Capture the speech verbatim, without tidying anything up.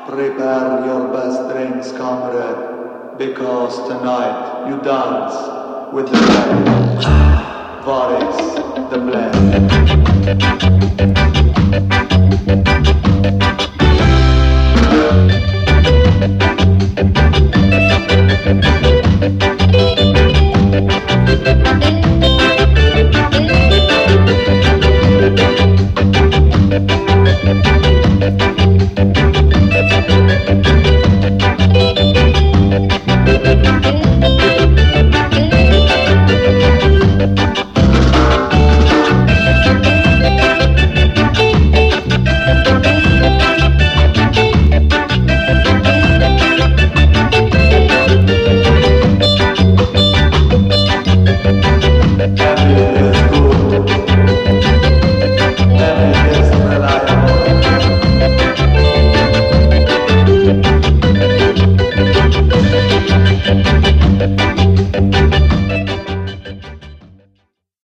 Prepare your best drinks, comrade, because tonight you dance with the red. What is the blend?